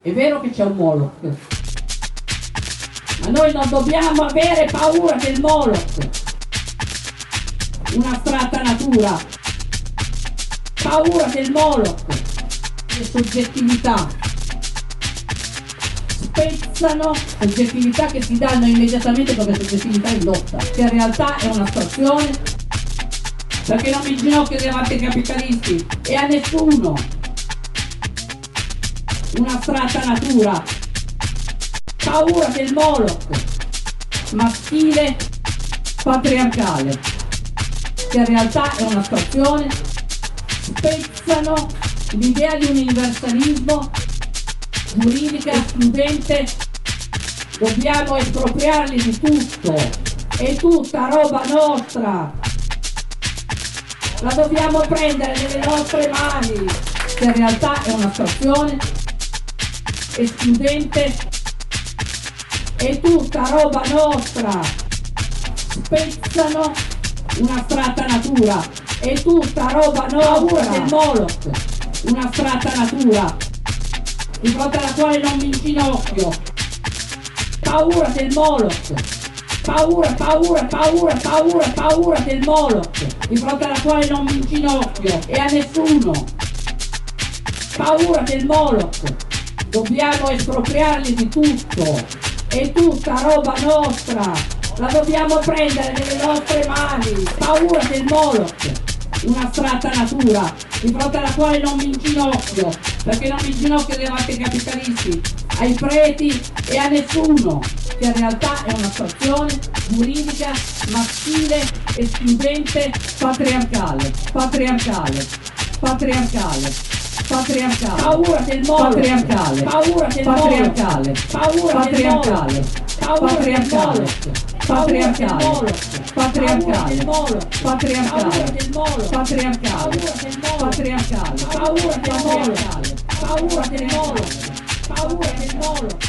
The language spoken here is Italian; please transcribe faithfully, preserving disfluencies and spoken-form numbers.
È vero che c'è un Moloch, ma noi non dobbiamo avere paura del Moloch, un'astratta natura, paura del Moloch, le soggettività, spezzano soggettività che si danno immediatamente come soggettività indotta, che in realtà è un'astrazione, perché non mi inginocchio davanti ai capitalisti e a nessuno. Un'astratta natura, paura del Moloch, maschile, patriarcale, che in realtà è un'astrazione, spezzano l'idea di un universalismo giuridica escludente. Dobbiamo espropriarli di tutto, è tutta roba nostra, la dobbiamo prendere nelle nostre mani, che in realtà è un'astrazione escludente, è tutta roba nostra, spezzano un'astratta natura, è tutta roba nostra, paura del Moloch, un'astratta natura di fronte alla quale non mi inginocchio, paura del Moloch, paura, paura, paura, paura, paura del Moloch, di fronte alla quale non mi inginocchio e a nessuno, paura del Moloch. Dobbiamo espropriarli di tutto, è tutta roba nostra, la dobbiamo prendere nelle nostre mani, paura del Moloch, un'astratta natura, di fronte alla quale non mi inginocchio, perché non mi inginocchio davanti ai capitalisti, ai preti e a nessuno, che in realtà è un'astrazione giuridica, maschile, escludente, patriarcale, patriarcale, patriarcale. Patriarcale, paura del Moloch, patriarcale, paura del patriarcale, paura patriarcale, patriarcale, patriarcale, patriarcale, patriarcale, patriarcale, patriarcale, paura del Moloch, paura del Moloch, paura del Moloch.